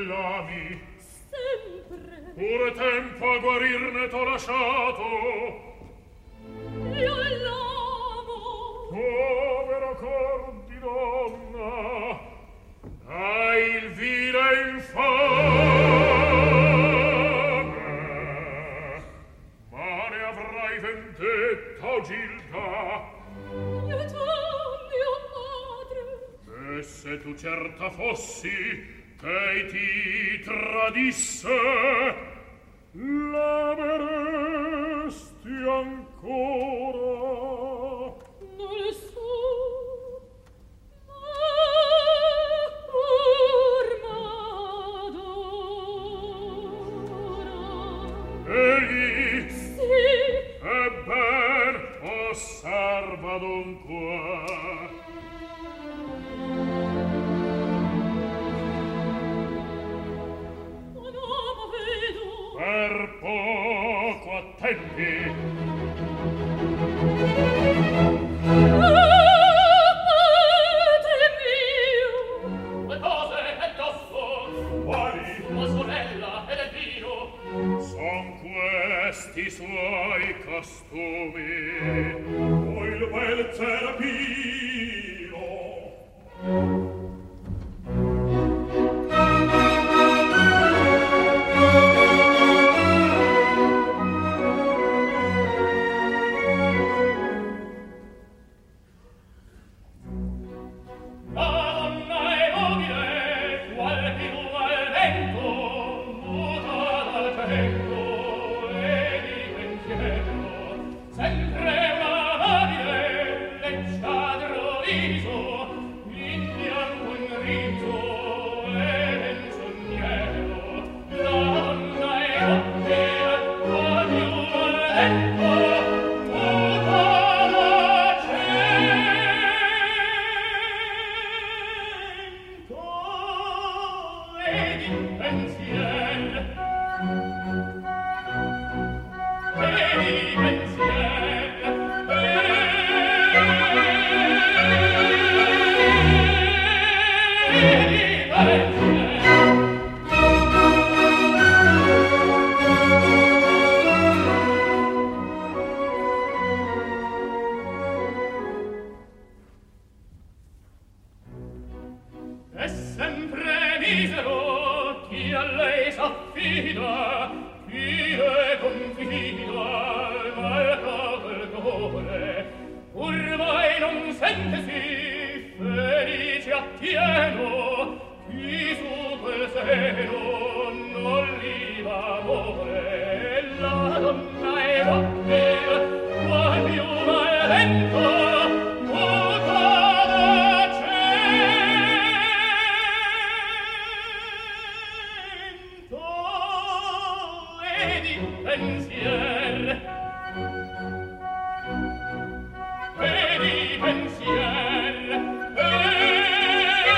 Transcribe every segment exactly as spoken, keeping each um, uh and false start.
l'ami. Sempre. Pure tempo a guarirne t'ho lasciato. Io l'amo. Povero cor di donna, dai il vile infame. Ma ne avrai vendetta o gilda? Aiuto, mio padre. E se tu certa fossi che ti tradisse, l'ameresti ancora? Non lo so, ma pur m'adora. Egli? Sì. Ebben, osserva dunque. Per poco attendi. Padre mio! Le cose è dosso. Quali? Tua sorella ed il vino. Son questi suoi costumi. O il bel Serapino. Sempre una mobile, leggiadro viso, Vedi pensier,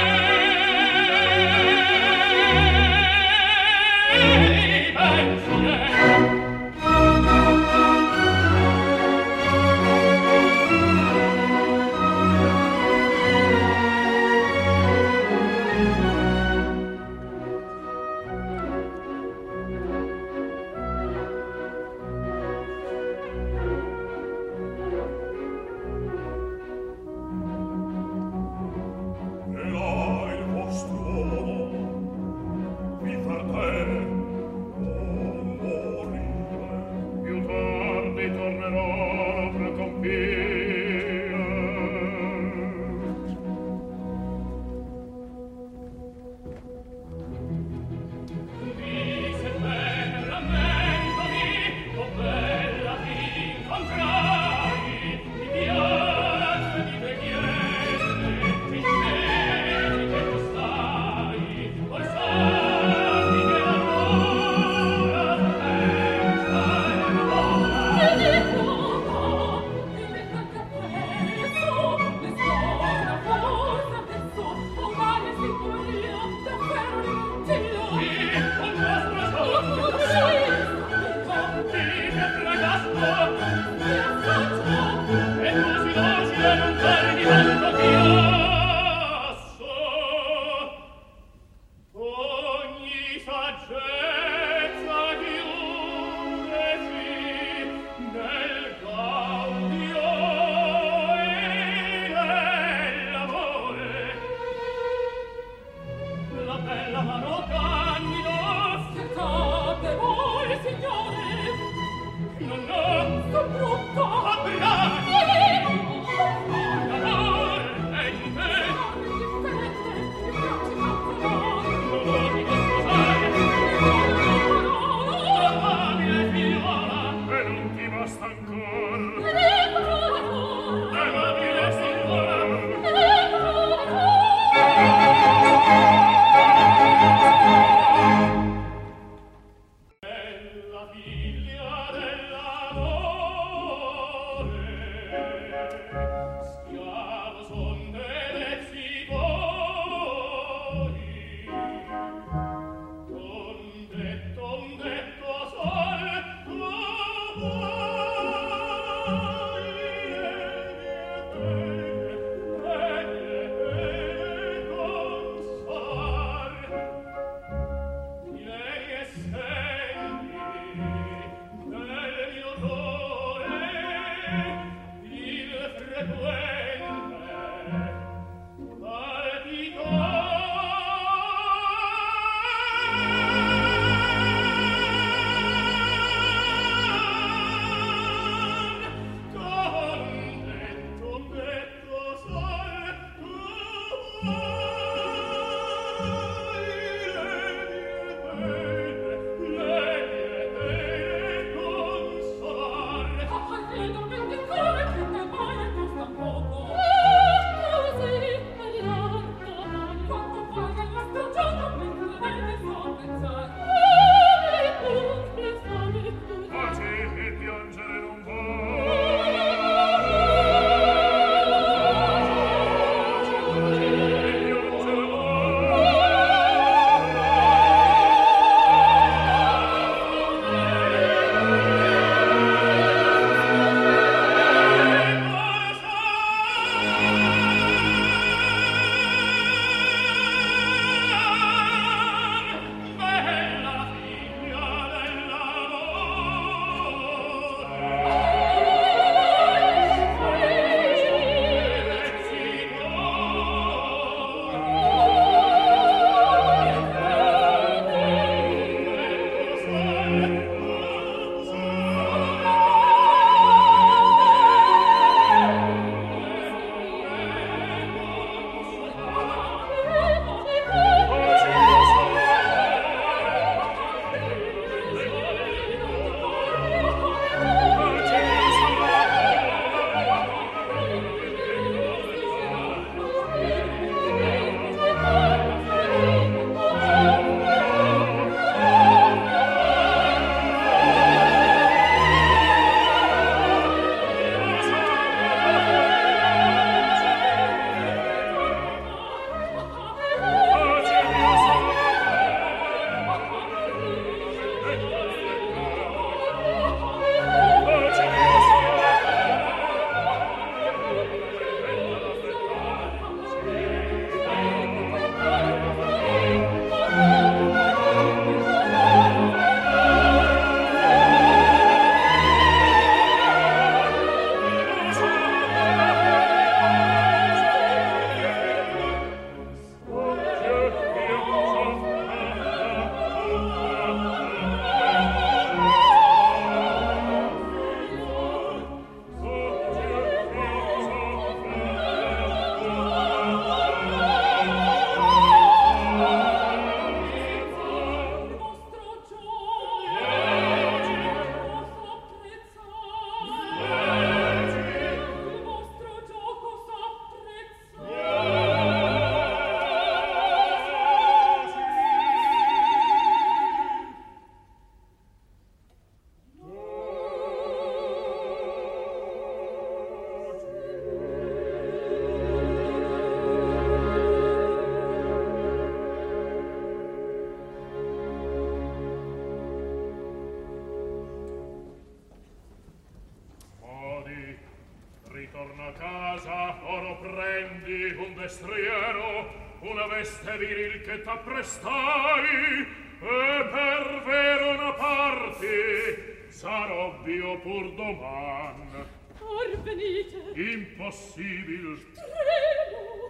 destriero, una veste viril che t'apprestai, e per vero una parte sarò io pur doman. Or venite. Impossibil. Tremo.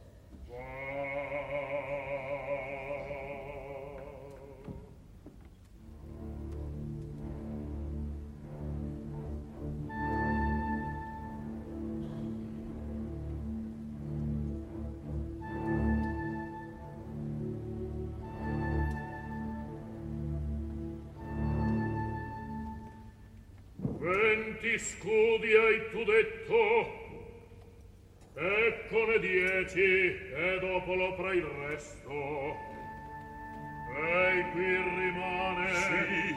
Venti scudi hai tu detto, eccone dieci, e dopo lo pra il resto. Ei qui rimane. Sì.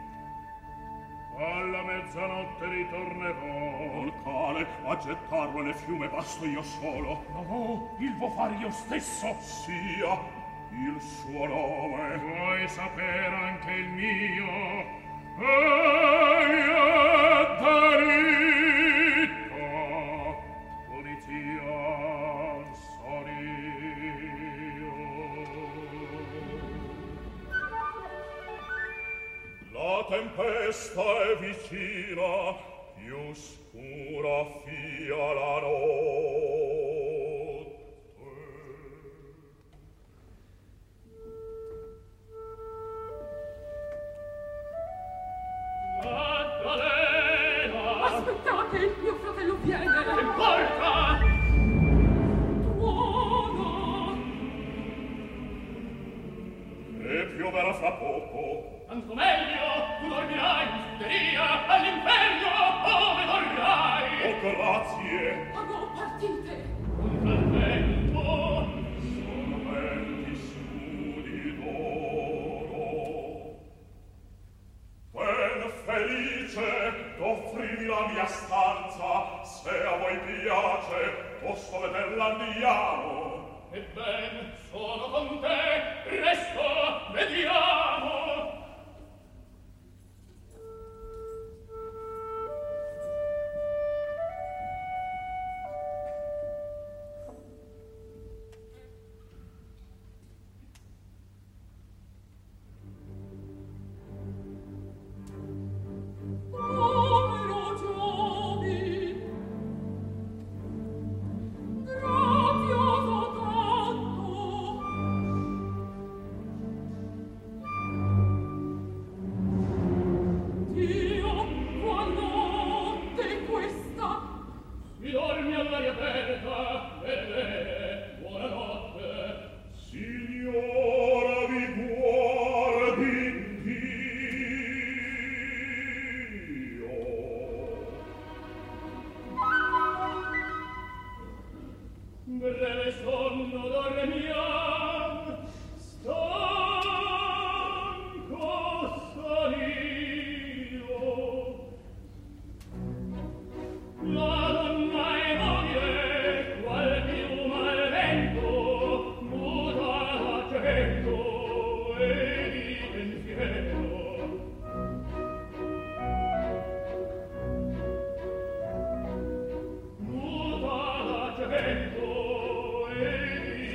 Alla mezzanotte ritornerò. Col quale a gettarlo nel fiume basto io solo. No, il vo far io stesso. Sia il suo nome. Vuoi sapere anche il mio? Ei è delitto, punizion son io. La tempesta è vicina, più scura fia la notte. Aspettate, il mio fratello viene. Che porta? Tuono. E pioverà fra poco. Tanto meglio, tu dormirai in scuderia all'imperio, ove vorrai. Oh, grazie. A no, partite. Un tal vento, Sono venti scudi d'oro. Ben felice d'offrirmi la mia stanza, se a voi piace, posso vederla andiamo. Ebben, sono con te, presto, vediamo. Povero Giove, grazioso tanto. Dio, qual notte questa? Si dormi all'aria aperta, e bene, buonanotte. Signora, vi guardi Dio. Breve sonno dormiam, stanco son io. La donna è nobile, qual piuma al vento, muta l'accento e di pensiero. Muta l'accento e di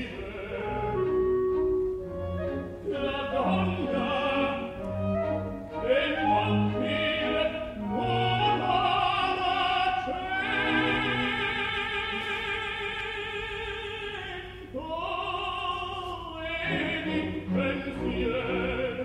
pensiero. La donna è nobile, muta l'accento e di pensiero.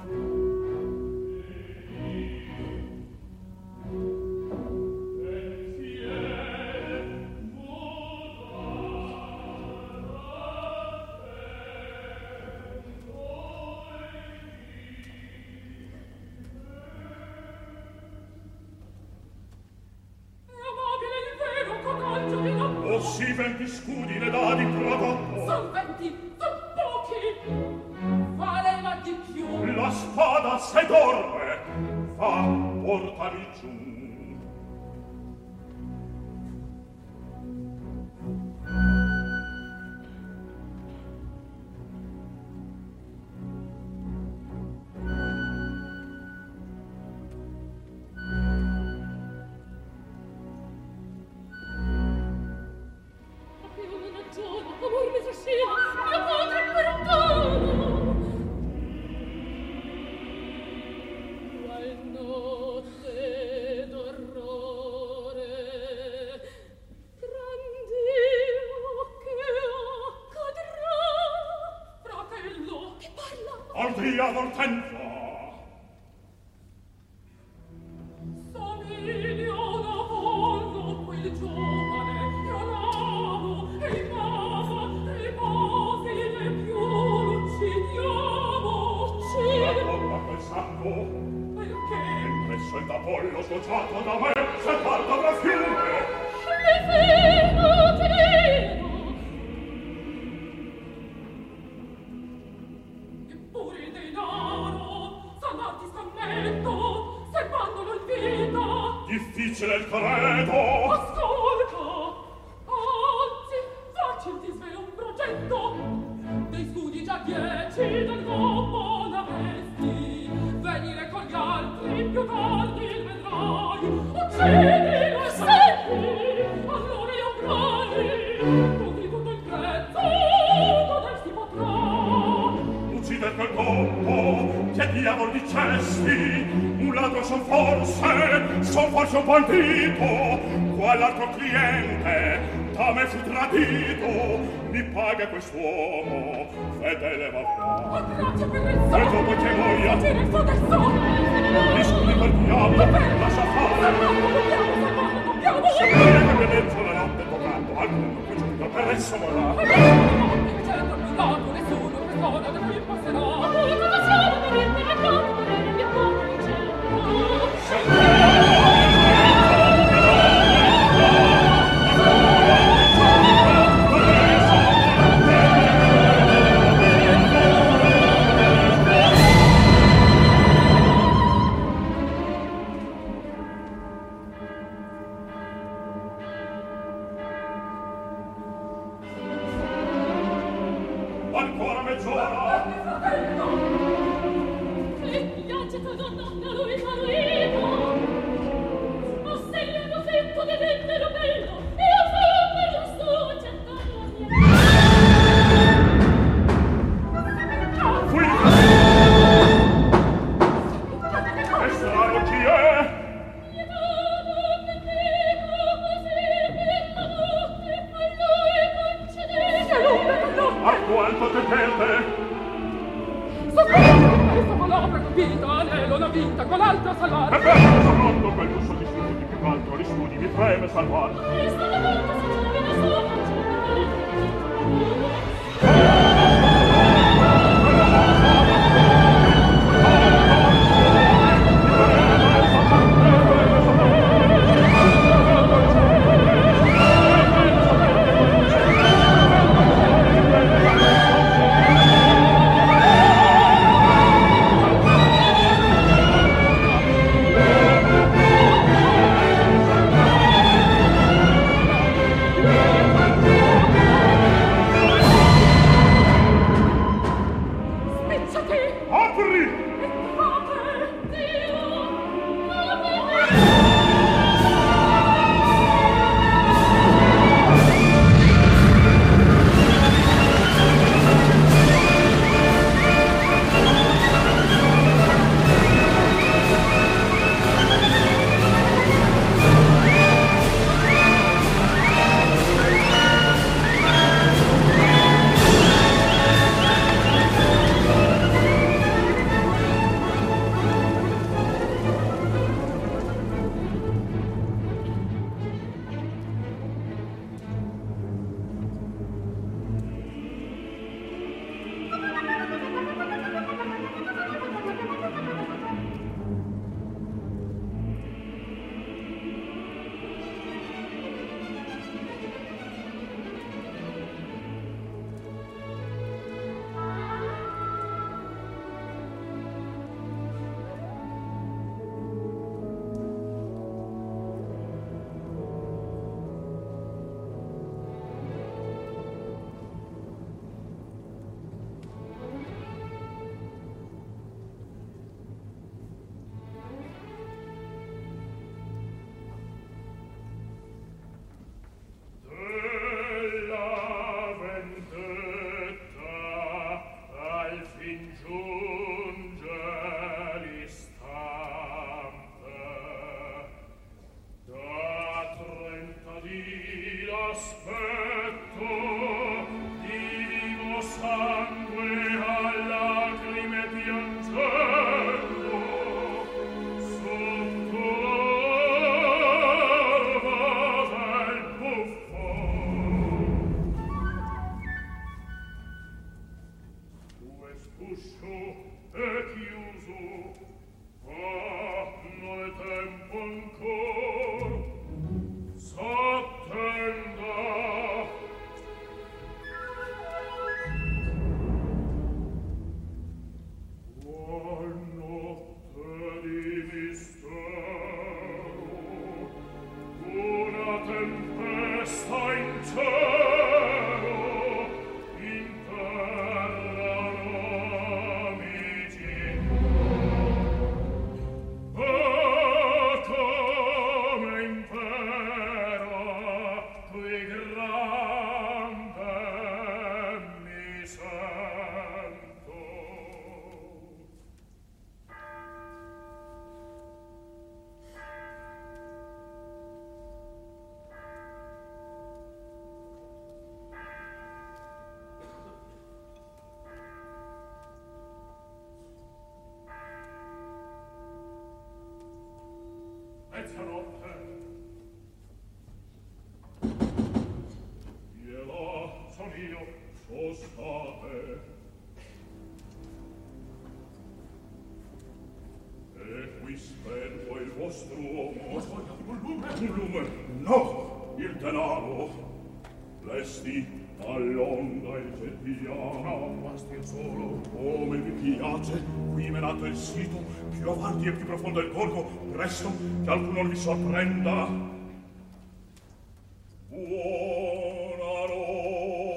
Amabile il vero coraggio di non... Oh, sì, venti scudi ne dà di tradotto. Son venti, son pochi. Valeva di più. La spada se dorme, fa portami giù. Avevo una ragione. amor mi trascina, mio padre perdono. Qual notte d'orrore, gran Dio, che accadrà? Fratello, che parla? Al dia del tempo. Somilio d'Apollo, quel giovane che amavo e amava, riposi le più l'uccidiamo, uccidi. Ma quel sacco, Perché? impresso il d'Apollo sgociato da me, se parta da fiume. Le vedo, credo. Eppure il denaro, sanarti scommetto, serbandolo il vita. Difficile il credo. Ascolta, anzi, facil ti svelo un progetto. Dei studi già dieci del gobbo n'avresti. Venire con gli altri più tardi il vedrai. Uccidilo e segui, allora io avrai. Così tutto il prezzo godersi potrà. Uccide quel gobbo, che diavolo dicesti? Un ladro son forse, son forse un bandito. Quell'altro cliente da me fu tradito. Mi paga quest'uomo, fedele va. Oh, grazie per il so. E dopo che muoia, Uccide il suo del so. mi scudi per diavolo, lascia fare. Salvarlo, dobbiamo, salvarlo, dobbiamo. Se vuoi che mi mezzo la notte toccato, al mondo giunto per esso morrà. Nessuno persona da qui passerà. Ma voi cosa siamo per il mio racconto, per il mio cuore in cielo? Ancora mezz'ora! E piace tua donna, da lui marito. O sei l'uno fetto de vennero bello, e io fu per lo suo gettare la mia. Fui! E strano chi è? Io dopo per me, così per la notte, a lui concedete l'uno. A quanto te perde? Sapete questa manovra capita, anello una vinta con altra salare. E bello soprattutto quel lusso di studi, più che altro di studi mi preme salvar. Questa la volta si giovi da sopra, c'è una sostate. E qui spento il vostro uomo. Un lume? Un lume? No, il denaro. Lesti all'onda il gentiliano. No, basti il solo. Come vi piace, qui menato il sito, più avanti e più profondo il borgo, presto, che alcuno non vi sorprenda. Buona notte.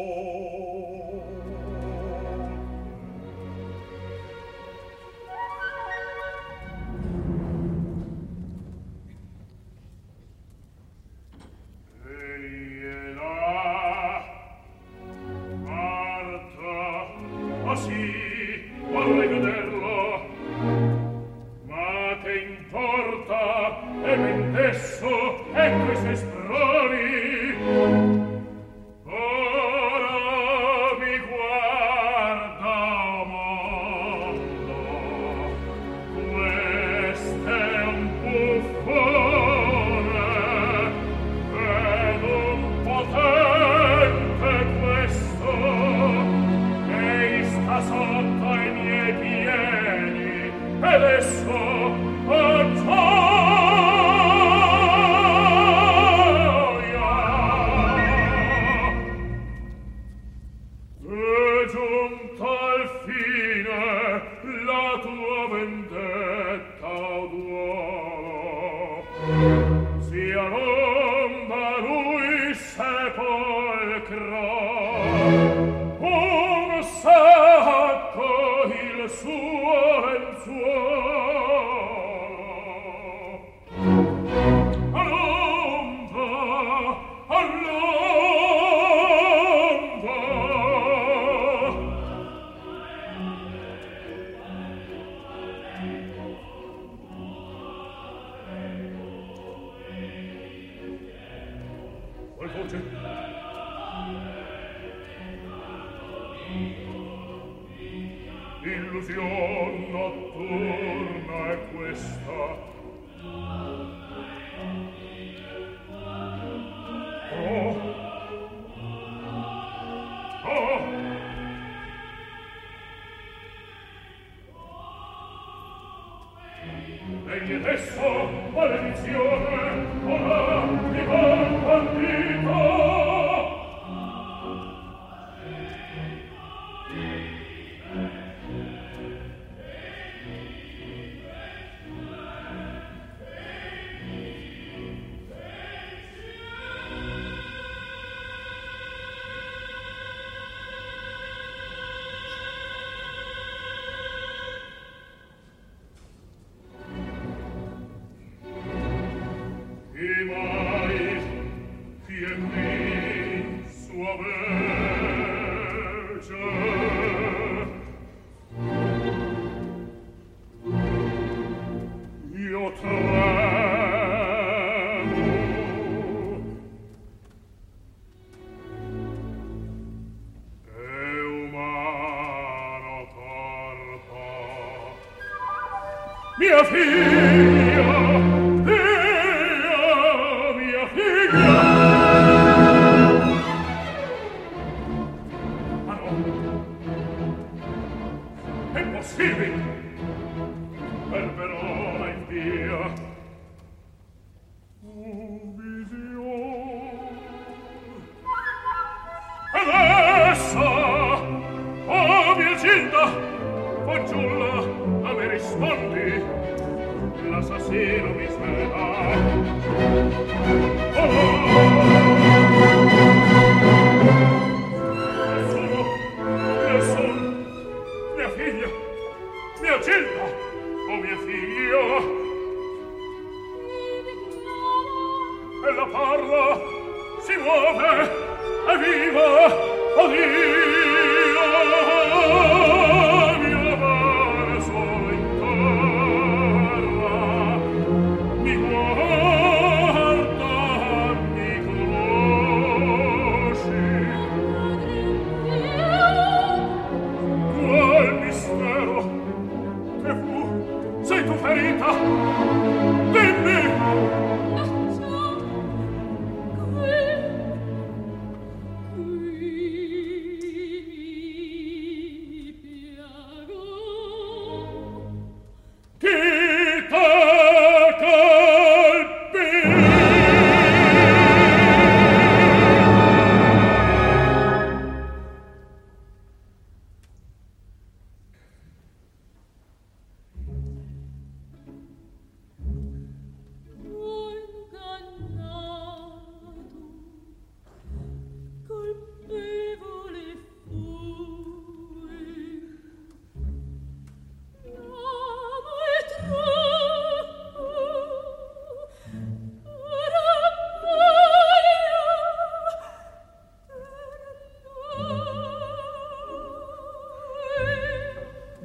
Ehi e là, Marta, Ah sì, vorrei vederlo, ma che importa, e men desso, e questi sproni. Ora mi guarda mondo, quest'è un buffone, ed un potente questo, che sta sotto ai miei piedi, ed esso a gioia. È giunta al fine la tua vendetta, o duolo, sia l'omba lui sepolcro, un sacco il suo lenzuolo. All'onda, all'onda. Qual voce? Illusion notturna è questa. Oh! Oh! Egli adesso, maledizione, ora mi va bandito! Chi mai, chi è qui, sua verge? Io tremo. È umano corpo. Mia figlia! Mia figlia! Ma no! È possibile! Per Verona in via! Oh, visione! Ed essa! Oh, mia Gilda! Fanciulla, a me rispondi! L'assassino mi svela! Oh! Nessuno! Nessuno! Mia figlia! Mia Gilda! Oh, mia figlia! Ella parla! Si muove! È viva! Oh, Dio! Mio amore solo in terra mi guarda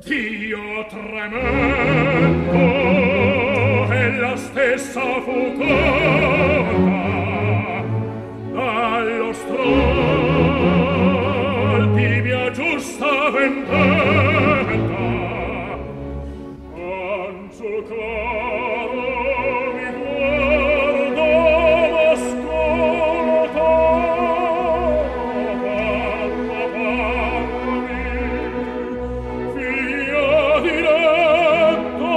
Dio tremendo e la stessa fu colta dallo strol di mia giusta vendetta. Anzo caro mi guardo ascolta, parla, parlami, figlia di letto.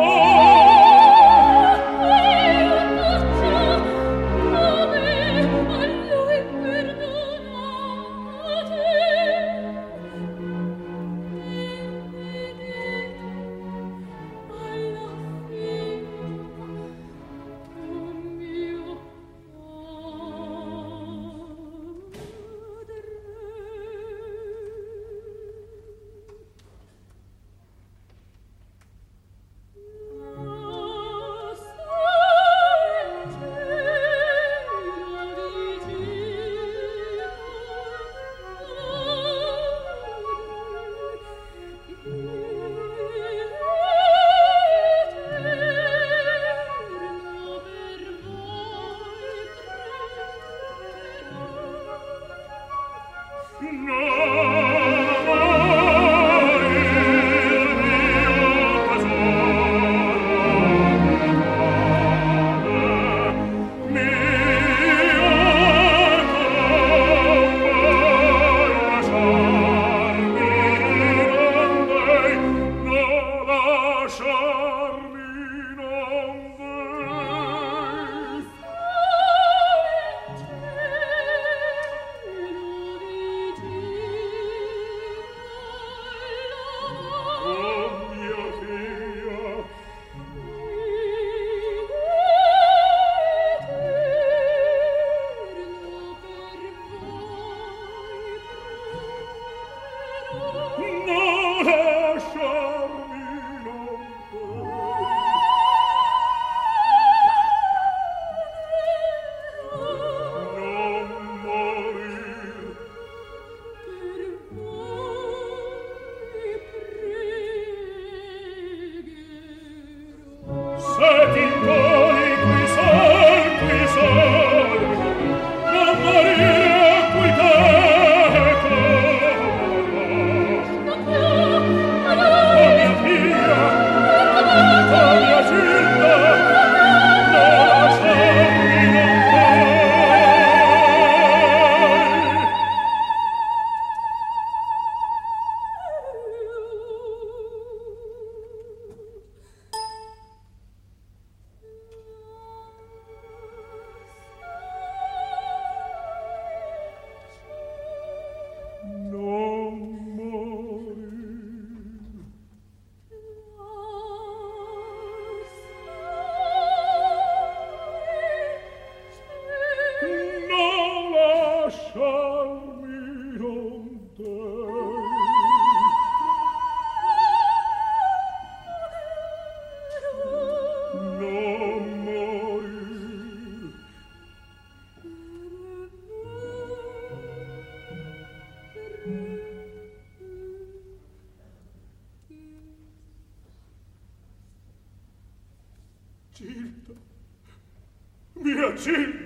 Gilda, mia Gilda,